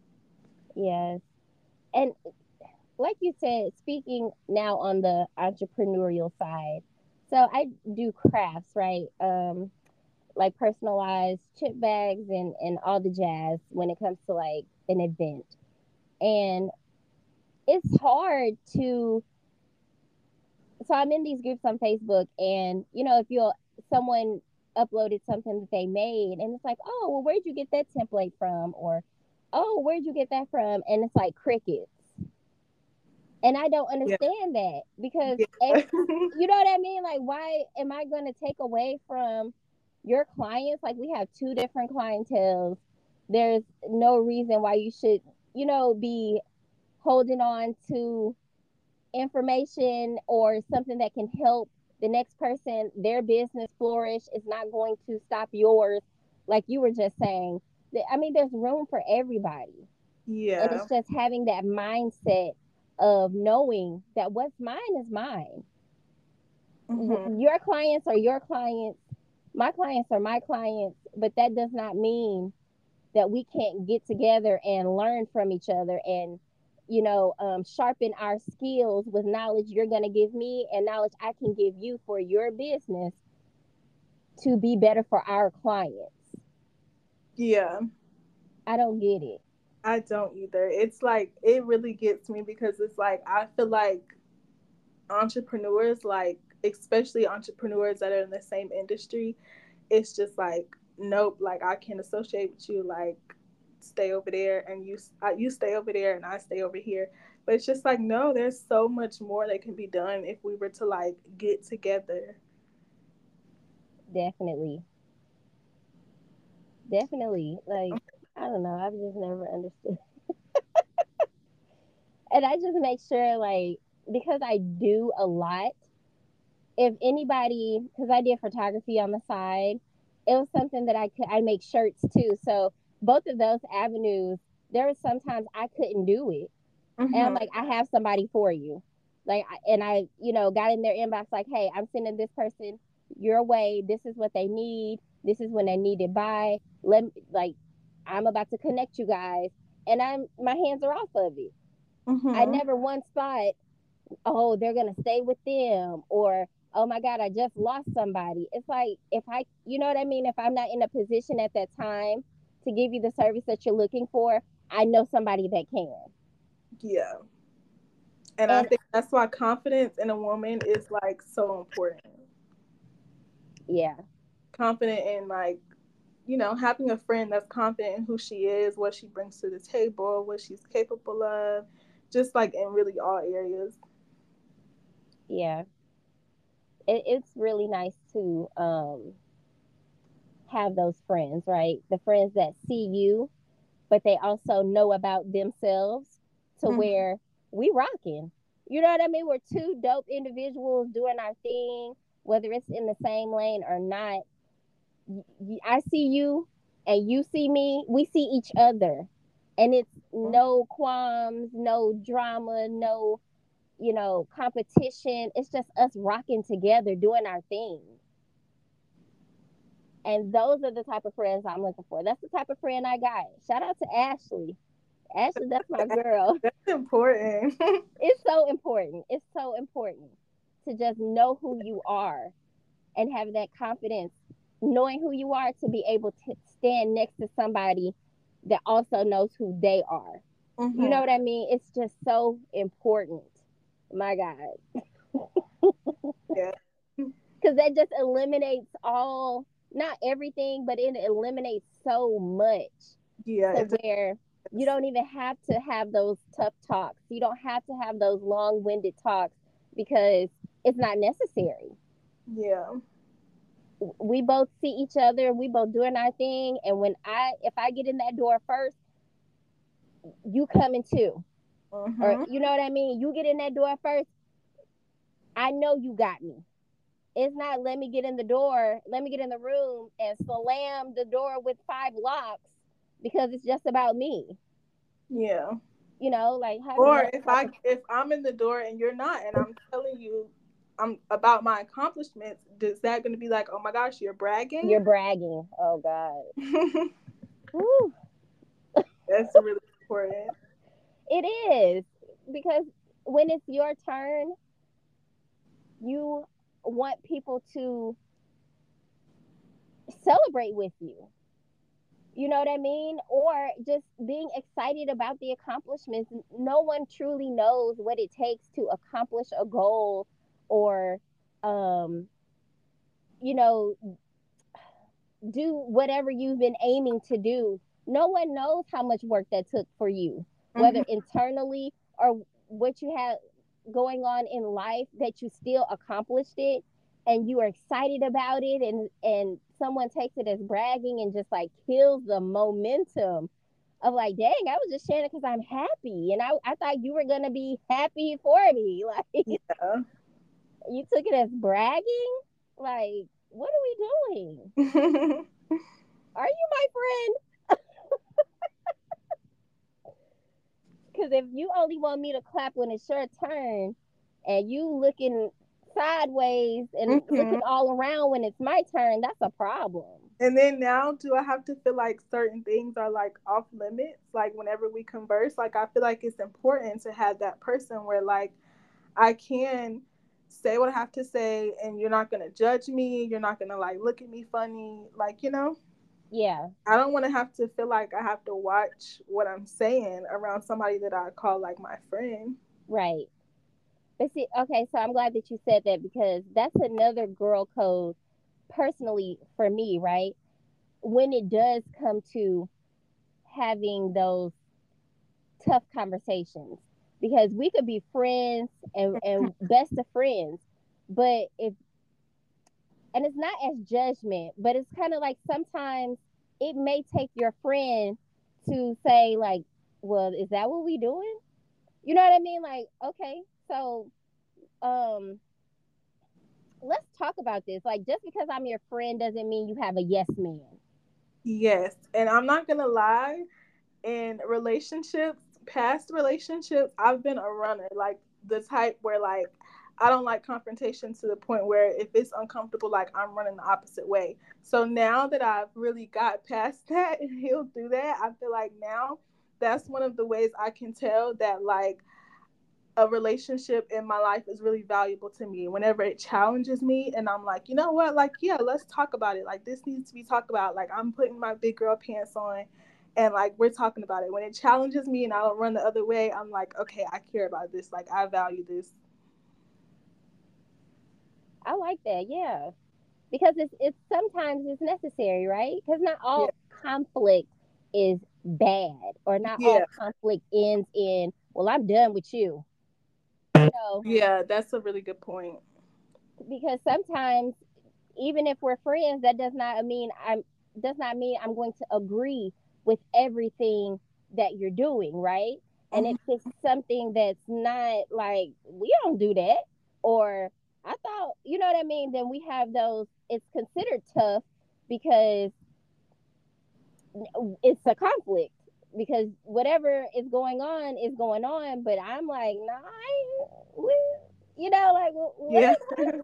yes. And like you said, speaking now on the entrepreneurial side, so I do crafts, right? Like personalized chip bags and all the jazz when it comes to like an event. And it's hard to, so I'm in these groups on Facebook, and if you'll someone uploaded something that they made, and it's like, oh, well, where'd you get that template from? Or, oh, where'd you get that from? And it's like crickets. And I don't Yeah. understand that because, Yeah. you know what I mean? Like, why am I going to take away from your clients? Like, we have two different clientels. There's no reason why you should, be holding on to information or something that can help the next person, their business flourish. Is not going to stop yours. Like you were just saying, I mean, there's room for everybody. And Yeah. it's just having that mindset of knowing that what's mine is mine. Hmm. Your clients are your clients. My clients are my clients. But that does not mean that we can't get together and learn from each other and, sharpen our skills with knowledge you're going to give me and knowledge I can give you for your business to be better for our clients. Yeah. I don't get it. I don't either. It's like it really gets me because it's like I feel like entrepreneurs, like especially entrepreneurs that are in the same industry, it's just like nope, like I can't associate with you. Like stay over there, and you stay over there, and I stay over here. But it's just like no, there's so much more that can be done if we were to like get together. Definitely. Definitely. Like, I don't know. I've just never understood. And I just make sure, like, because I do a lot, if anybody, because I did photography on the side, it was something that I make shirts too. So both of those avenues, there was sometimes I couldn't do it. And I'm Hmm. like, I have somebody for you. Like, and I, got in their inbox, like, hey, I'm sending this person your way. This is what they need. This is when they need it by. Like, I'm about to connect you guys. And my hands are off of it. I Hmm. never once thought, oh, they're going to stay with them, or, oh my God, I just lost somebody. It's like, if I, you know what I mean? If I'm not in a position at that time to give you the service that you're looking for, I know somebody that can. Yeah. And I And think that's why confidence in a woman is like so important. yeah, Confident in like, having a friend that's confident in who she is, what she brings to the table, what she's capable of, just like in really all areas. yeah, it's really nice to have those friends, right? The friends that see you, but they also know about themselves, to Mhm. where we rocking. You know what I mean? We're two dope individuals doing our thing, whether it's in the same lane or not. I see you and you see me. We see each other. And it's no qualms, no drama, no, competition. It's just us rocking together, doing our thing. And those are the type of friends I'm looking for. That's the type of friend I got. Shout out to Ashley. Ashley, that's my girl. That's important. It's so important. It's so important to just know who you are and have that confidence, knowing who you are, to be able to stand next to somebody that also knows who they are. You know Hmm. what I mean? It's just so important. My God. Yeah. Because that just eliminates all, not everything, but it eliminates so much, Yeah. to It where you does. don't even have to have those tough talks. You don't have to have those long winded talks because it's not necessary. Yeah. We both see each other, we both doing our thing. And if I get in that door first, you coming too. Or, Hmm. you know what I mean? You get in that door first, I know you got me. It's not, let me get in the door, let me get in the room and slam the door with five locks because it's just about me. Yeah. Like having Or those type of, if I'm in the door and you're not, and I'm telling you, I'm about my accomplishments, is that going to be like, oh my gosh, you're bragging? you're bragging. Oh God. That's Woo. really important. It is, because when it's your turn, you want people to celebrate with you. You know what I mean? Or just being excited about the accomplishments. No one truly knows what it takes to accomplish a goal, or um you know, do whatever you've been aiming to do. No one knows how much work that took for you, whether Mhm. internally or what you have going on in life, that you still accomplished it and you are excited about it, and someone takes it as bragging and just like kills the momentum of like, dang, I was just sharing it because I'm happy, and I thought you were gonna be happy for me. Like, Yeah. you took it as bragging. Like, what are we doing? Are you my friend? Because if you only want me to clap when it's your turn, and you looking sideways and Mhm. looking all around when it's my turn, that's a problem. And then now, do I have to feel like certain things are like off limits? Like whenever we converse, like I feel like it's important to have that person where like I can say what I have to say, and you're not gonna judge me. You're not gonna like look at me funny. Like, Yeah, I don't want to have to feel like I have to watch what I'm saying around somebody that I call like my friend. right. But see, okay, so I'm glad that you said that, because that's another girl code personally for me, right? When it does come to having those tough conversations, because we could be friends and best of friends, but if, and it's not as judgment, but it's kind of like sometimes it may take your friend to say like, well, is that what we doing? You know what I mean? Like, okay, so um let's talk about this. Like, just because I'm your friend doesn't mean you have a yes man. Yes, and I'm not gonna lie. In relationships, past relationships, I've been a runner, like the type where like I don't like confrontation to the point where if it's uncomfortable, like I'm running the opposite way. So now that I've really got past that and healed through that, I feel like now that's one of the ways I can tell that like a relationship in my life is really valuable to me. Whenever it challenges me and I'm like, you know what, like, yeah, let's talk about it. Like, this needs to be talked about. Like, I'm putting my big girl pants on and like we're talking about it. When it challenges me and I don't run the other way, I'm like, okay, I care about this. Like, I value this. I like that, yeah, because it's sometimes it's necessary, right? Because not Yeah. all conflict is bad, or not all Yeah. conflict ends in, well, I'm done with you. So, Yeah. That's a really good point. because sometimes, even if we're friends, that does not mean I'm going to agree with everything that you're doing, right? And Hmm. if it's something that's not like, we don't do that, or I thought, you know what I mean, then we have those, it's considered tough because it's a conflict, because whatever is going on is going on, but I'm like, nah, you know, like, what, Yeah.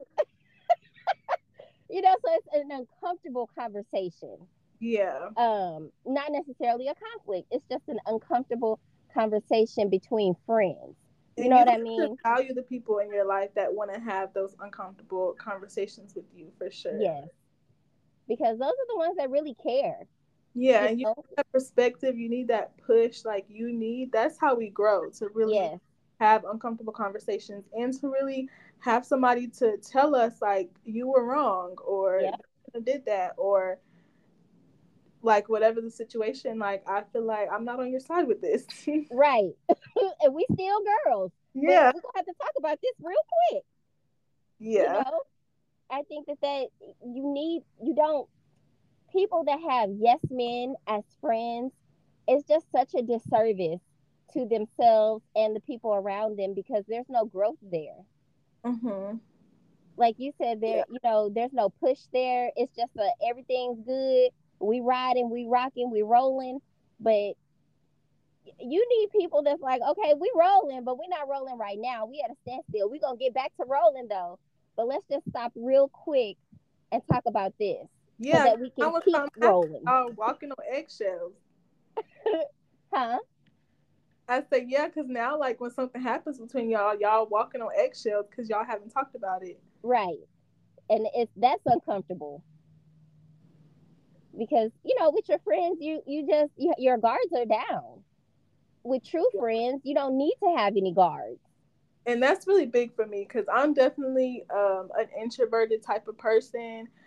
you know, so it's an uncomfortable conversation. Yeah. Not necessarily a conflict, it's just an uncomfortable conversation between friends. You And know you what I have to mean? value the people in your life that want to have those uncomfortable conversations with you for sure. Yes, because those are the ones that really care, Yeah, you and you know. need that perspective, you need that push, like you need that's how we grow, to really Yes. have uncomfortable conversations and to really have somebody to tell us like you were wrong or you Yeah. shouldn't have did that or like whatever the situation, like I feel like I'm not on your side with this. Right. And we still girls, but Yeah. we're gonna have to talk about this real quick. You Yeah. know, I think that you don't, people that have yes men as friends, it's just such a disservice to themselves and the people around them, because there's no growth there. Mhm. Like you said, Yeah. there, you know, there's no push there. It's just everything's good. We riding, we rocking, we rolling. But you need people that's like, okay, we rolling, but we're not rolling right now. We at a standstill. We're gonna get back to rolling though. But let's just stop real quick and talk about this so Yeah, that we now can when keep something happens, rolling. y'all walking on eggshells. Huh? I say yeah, because now like when something happens between y'all, y'all walking on eggshells because y'all haven't talked about it. Right. And it's that's uncomfortable, because you know, with your friends, your guards are down. With true friends, you don't need to have any guards. And that's really big for me because I'm definitely an introverted type of person.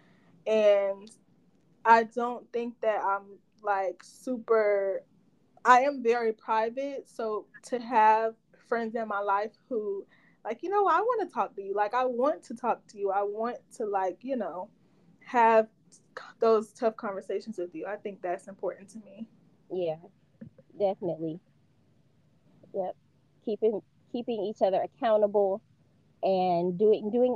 And I don't think that I'm like super, I am very private. So to have friends in my life who, like, I want to talk to you. Like, I want to talk to you. I want to, like, have those tough conversations with you. I think that's important to me. Yeah, definitely. Yep. Keeping keeping each other accountable and doing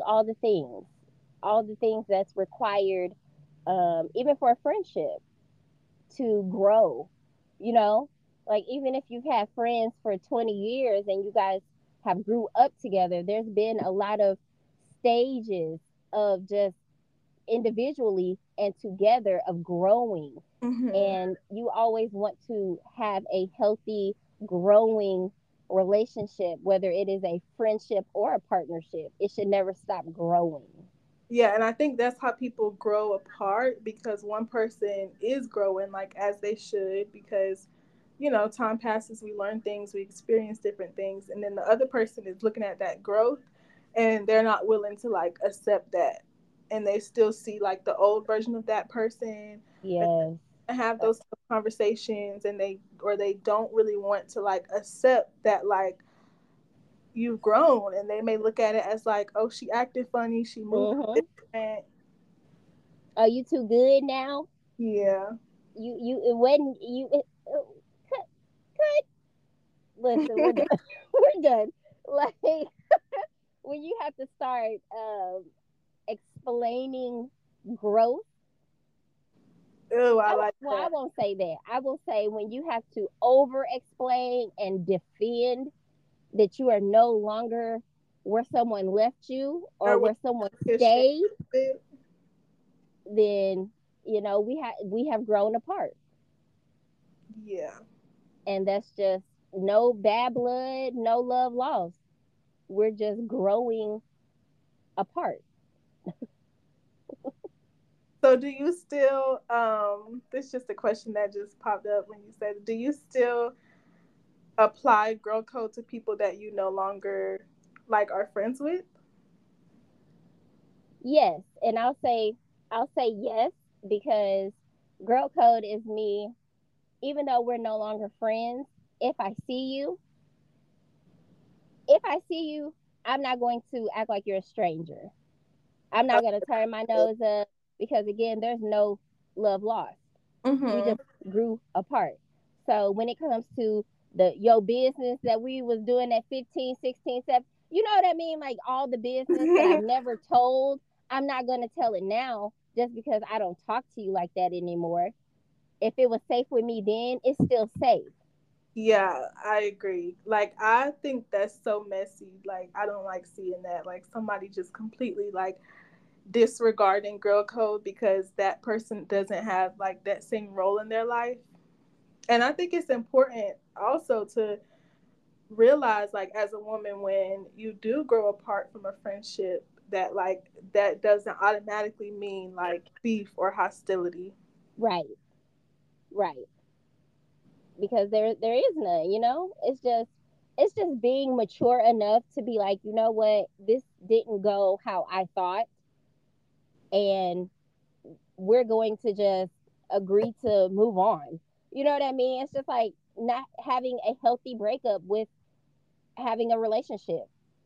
all the things that's required, even for a friendship to grow. You know, like even if you've had friends for 20 years and you guys have grew up together, there's been a lot of stages of just individually and together of growing. Hmm. And you always want to have a healthy, growing relationship, whether it is a friendship or a partnership. It should never stop growing. Yeah, and I think that's how people grow apart, because one person is growing like as they should, because time passes, we learn things, we experience different things, and then the other person is looking at that growth and they're not willing to like accept that, and they still see like the old version of that person, Yes. and have those conversations, and they don't really want to like accept that like you've grown, and they may look at it as like, oh, she acted funny, she moved Mm-hmm. different. Are you too good now? Yeah. You it wasn't you. Cut, cut. Listen, we're done. We're done. Like when you have to start explaining growth. Oh, I like I that. won't say that. I will say when you have to over explain and defend that you are no longer where someone left you or Or when where someone you share stayed, it. then we have grown apart, Yeah. and that's just no bad blood, no love lost. We're just growing apart. So do you still this is just a question that just popped up when you said, do you still apply girl code to people that you no longer like are friends with? Yes, and I'll say yes because girl code is me. Even though we're no longer friends, if I see you, if I see you, I'm not going to act like you're a stranger. I'm not going to turn my nose up because again, there's no love lost. We Mm-hmm. just grew apart. So when it comes to the your business that we was doing at 15, 16, 17, you know what I mean? Like all the business that I've never told, I'm not going to tell it now just because I don't talk to you like that anymore. If it was safe with me then, it's still safe. Yeah, I agree. Like, I think that's so messy. Like, I don't like seeing that. Like, somebody just completely like disregarding girl code because that person doesn't have like that same role in their life. And I think it's important also to realize, like, as a woman, when you do grow apart from a friendship, that like that doesn't automatically mean like beef or hostility. Right, right. Because there is none, it's just being mature enough to be like, you know what, this didn't go how I thought, and we're going to just agree to move on. You know what I mean? It's just like not having a healthy breakup with having a relationship.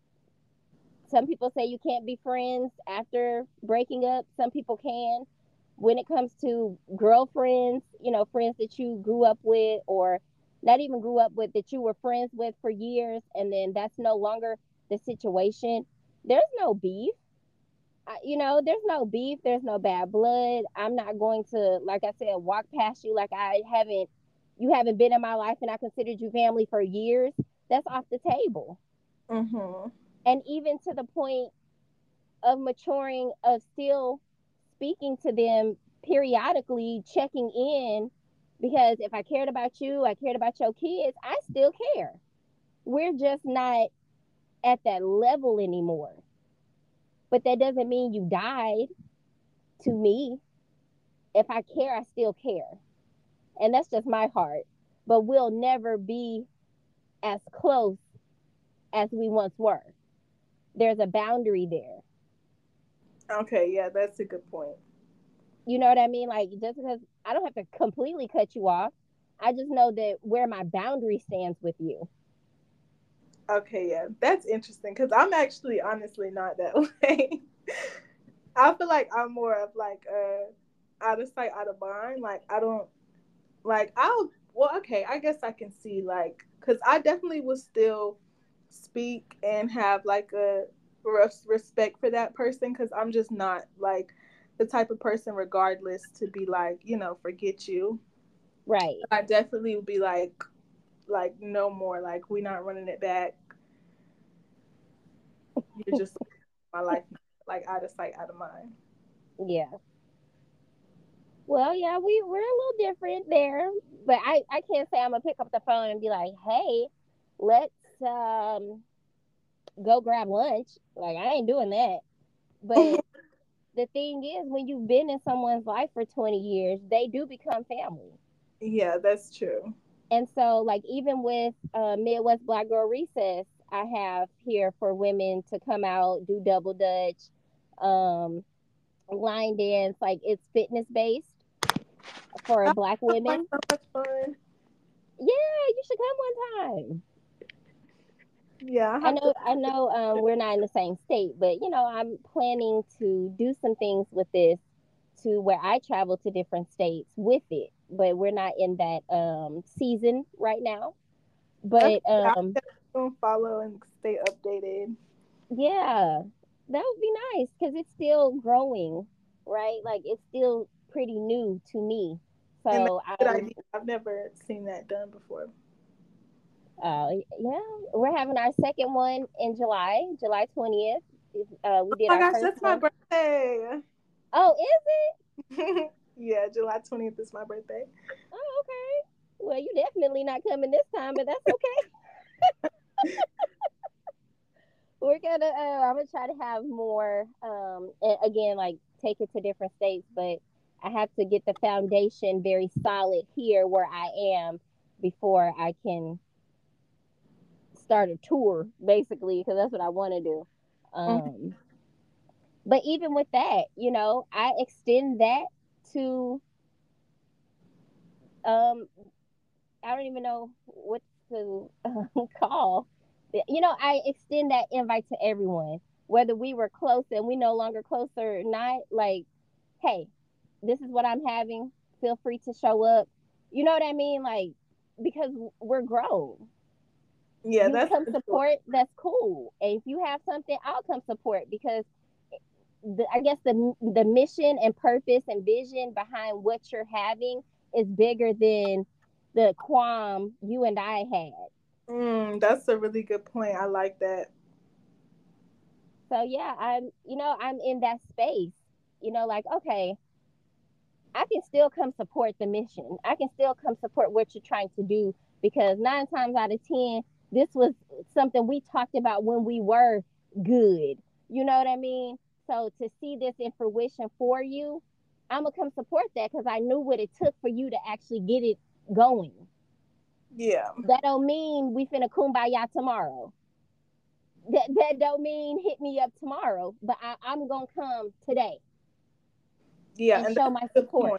Some people say you can't be friends after breaking up. Some people can. When it comes to girlfriends, friends that you grew up with or not even grew up with, that you were friends with for years, and then that's no longer the situation, there's no beef. There's no beef. There's no bad blood. I'm not going to, like I said, walk past you like you haven't been in my life and I considered you family for years. That's off the table. Mm-hmm. And even to the point of maturing, of still speaking to them periodically, checking in, because if I cared about you, I cared about your kids, I still care. We're just not at that level anymore. But that doesn't mean you died to me. If I care, I still care. And that's just my heart. But we'll never be as close as we once were. There's a boundary there. Okay, yeah, that's a good point. You know what I mean? Like, just because I don't have to completely cut you off, I just know that where my boundary stands with you. Okay, yeah, that's interesting because I'm actually honestly not that way. I feel like I'm more of like out of sight, out of mind. Like I don't like I'll well, okay, I guess I can see like because I definitely will still speak and have like a respect for that person because I'm just not like the type of person, regardless, to be like forget you. Right. I definitely would be like no more. Like we're not running it back. You're just my life, like out of sight, out of mind. Yeah. Well, yeah, we're a little different there, but I can't say I'm gonna pick up the phone and be like, "Hey, let's go grab lunch." Like I ain't doing that. But the thing is, when you've been in someone's life for 20 years, they do become family. Yeah, that's true. And so, like, even with Midwest Black Girl Recess, I have here for women to come out, do double dutch, um, line dance. Like, it's fitness based for That Black sounds like women. so much fun. Yeah, you should come one time. Yeah, I I have to. know, I know, we're not in the same state, but I'm planning to do some things with this to where I travel to different states with it, but we're not in that season right now. Okay, But I'm gonna follow and stay updated. yeah, that would be nice because it's still growing, right? Like it's still pretty new to me. And that's So a good I'm, idea. I've never seen that done before. yeah, we're having our second one in July 20th. We Oh did my our gosh, first that's my one. birthday. Oh, is it? Yeah, July 20th is my birthday. Oh, okay. Well, you definitely not coming this time, but that's okay. We're gonna. I'm gonna try to have more. And again, like take it to different states, but I have to get the foundation very solid here where I am before I can start a tour, basically, because that's what I want to do. Mhm. But even with that, I extend that to um, I don't even know what to call. I extend that invite to everyone, whether we were close and we no longer close or not. Like, hey, this is what I'm having. Feel free to show up. You know what I mean? Like, because we're grown. Yeah, You that's come for sure. support, that's cool. And if you have something, I'll come support because I guess the mission and purpose and vision behind what you're having is bigger than the qualm you and I had. That's a really good point. I like that. So yeah, I'm in that space. Like okay, I can still come support the mission. I can still come support what you're trying to do because 9 times out of 10, this was something we talked about when we were good. You know what I mean? So to see this in fruition for you, I'm gonna come support that because I knew what it took for you to actually get it going. Yeah. That don't mean we finna kumbaya tomorrow. That don't mean hit me up tomorrow, but I'm gonna come today Yeah, and and show that's my a good support. point.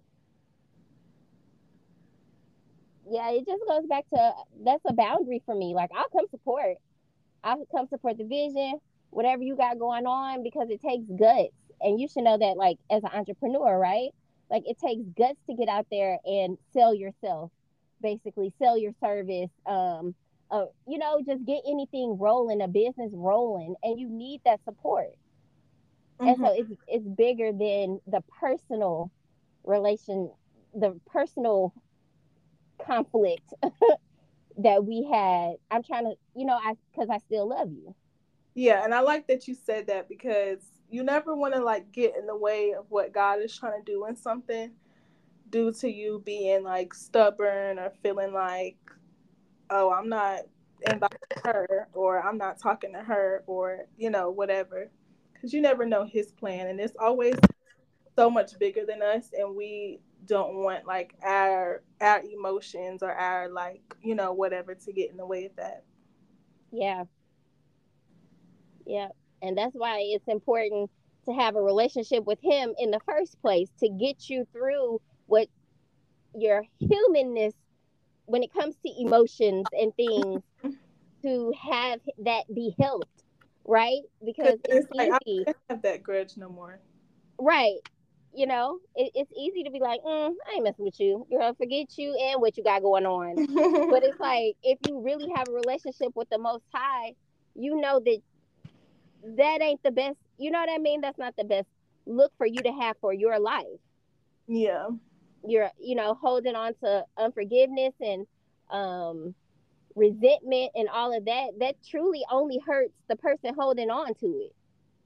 Yeah, it just goes back to that's a boundary for me. Like I'll come support the vision, whatever you got going on, because it takes guts. And you should know that, like, as an entrepreneur, right? Like, it takes guts to get out there and sell yourself, basically, sell your service. Just get anything rolling, a business rolling, and you need that support. And Hmm. so it's bigger than the personal relation, the personal conflict that we had. I'm trying to, because I still love you. Yeah, and I like that you said that because you never want to like get in the way of what God is trying to do in something due to you being like stubborn or feeling like, oh, I'm not inviting her or I'm not talking to her or, whatever. Because you never know his plan. And it's always so much bigger than us. And we don't want like our emotions or our like, whatever to get in the way of that. Yeah, yeah. And that's why it's important. to have a relationship with him in the first place, to get you through what your humanness, when it comes to emotions and things, to have that be helped, right? Because Because it's it's like I easy, don't have that grudge no more. right? It's easy to be like, I ain't messing with you, girl, forget you and what you got going on. But it's like, if you really have a relationship with the Most High, you know that that ain't the best, you know what I mean? That's not the best look for you to have for your life. Yeah. You're, holding on to unforgiveness and um resentment and all of that, that truly only hurts the person holding on to it.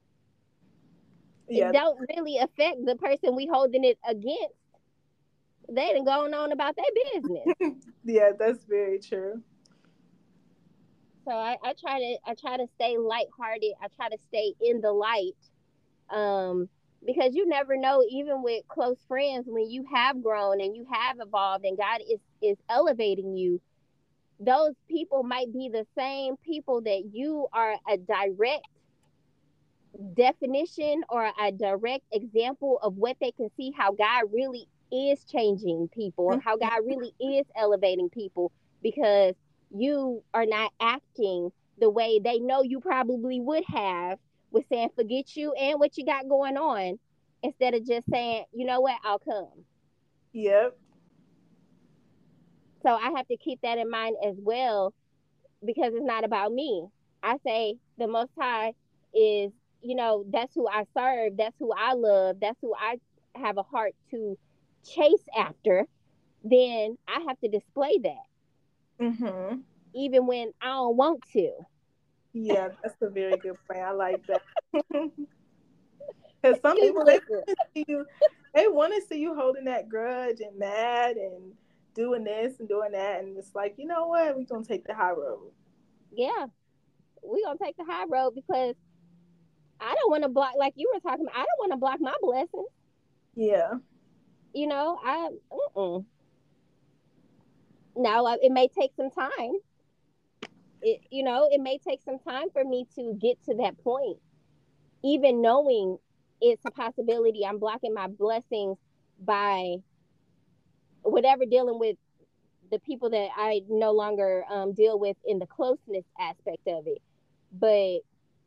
It Yeah. don't really affect the person we holding it against. They done gone on about their business. Yeah, that's very true. So I try to stay lighthearted. I try to stay in the light. Um because you never know, even with close friends, when you have grown and you have evolved and God is elevating you, those people might be the same people that you are a direct definition or a direct example of what they can see, how God really is changing people, how God really is elevating people, because you are not acting the way they know you probably would have, with saying forget you and what you got going on, instead of just saying, you know what, I'll come. Yep. So I have to keep that in mind as well, because it's not about me. I say the Most High is, that's who I serve, that's who I love, that's who I have a heart to chase after. Then I have to display that, Mhm. even when I don't want to. Yeah, that's a very good point. I like that. Because some Cause people listen, they want to see you holding that grudge and mad and doing this and doing that, and it's like, you know what, we gonna take the high road. yeah, we gonna take the high road, because I don't want to block, like you were talking about. I don't want to block my blessings. Yeah. I now it may take some time. It may take some time for me to get to that point, even knowing it's a possibility I'm blocking my blessings by whatever, dealing with the people that I no longer deal with in the closeness aspect of it. But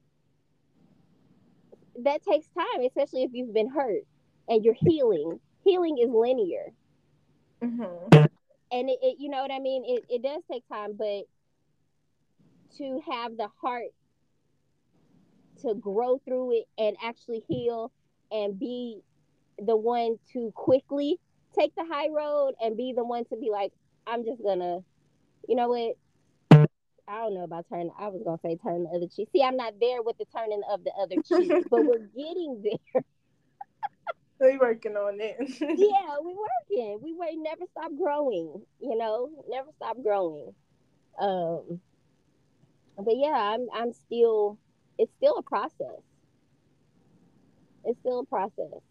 that takes time, especially if you've been hurt and you're healing. Healing is linear. Mhm. And you know what I mean? It does take time, but to have the heart to grow through it and actually heal and be the one to quickly take the high road, and be the one to be like, I'm just gonna, you know what? I don't know about turn. I was gonna say turn the other cheek. See, I'm not there with the turning of the other cheek, but we're getting there. We working on it. Yeah, we working. We never stop growing. Never stop growing. Um, but yeah, I'm still. It's still a process. It's still a process.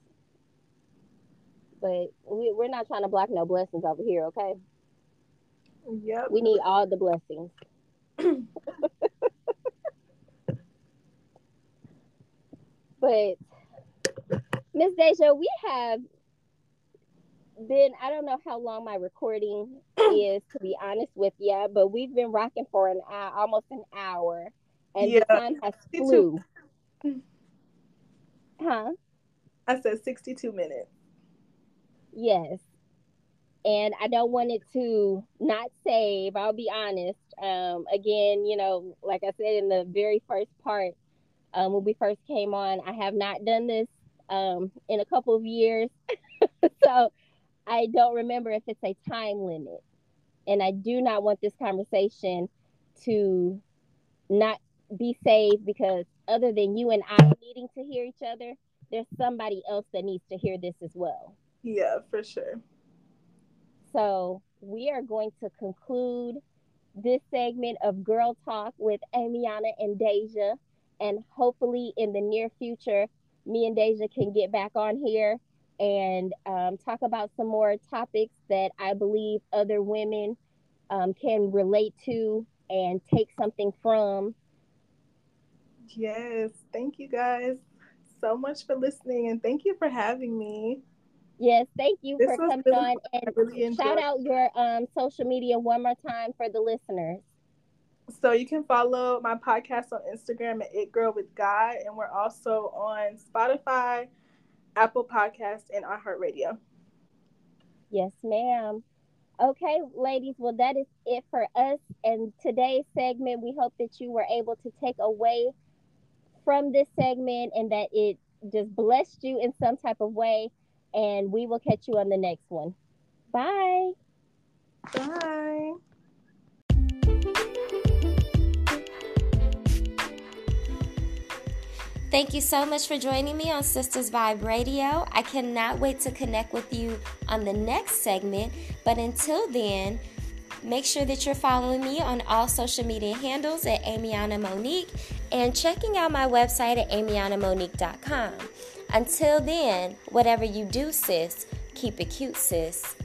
But we're not trying to block no blessings over here, okay? Yep. We need all the blessings. But Miss Deja, we have been, I don't know how long my recording is, to be honest with you, but we've been rocking for an hour, almost an hour, and the Yeah. time has 62. flew. Huh? I said 62 minutes. Yes. And I don't want it to not save. I'll be honest. Again, like I said in the very first part, when we first came on, I have not done this in a couple of years. So I don't remember if it's a time limit. And I do not want this conversation to not be saved, because other than you and I needing to hear each other, there's somebody else that needs to hear this as well. Yeah, for sure. So we are going to conclude this segment of Girl Talk with Amiana and Deja. And hopefully, in the near future, me and Deja can get back on here and talk about some more topics that I believe other women can relate to and take something from. Yes. Thank you guys. so much for listening, and thank you for having me. Yes, thank you This for was coming really on, fun. I and really shout enjoyed out your social media one more time for the listeners. it. So you can follow my podcast on Instagram at It Girl with God, and we're also on Spotify, Apple Podcasts, and iHeartRadio. Yes, ma'am. Okay, ladies, well, that is it for us and today's segment. We hope that you were able to take away from this segment and that it just blessed you in some type of way. And we will catch you on the next one. Bye. Bye. Thank you so much for joining me on Sisters Vibe Radio. I cannot wait to connect with you on the next segment. But until then, make sure that you're following me on all social media handles at Amiana Monique and checking out my website at amianamonique.com. Until then, whatever you do, sis, keep it cute, sis.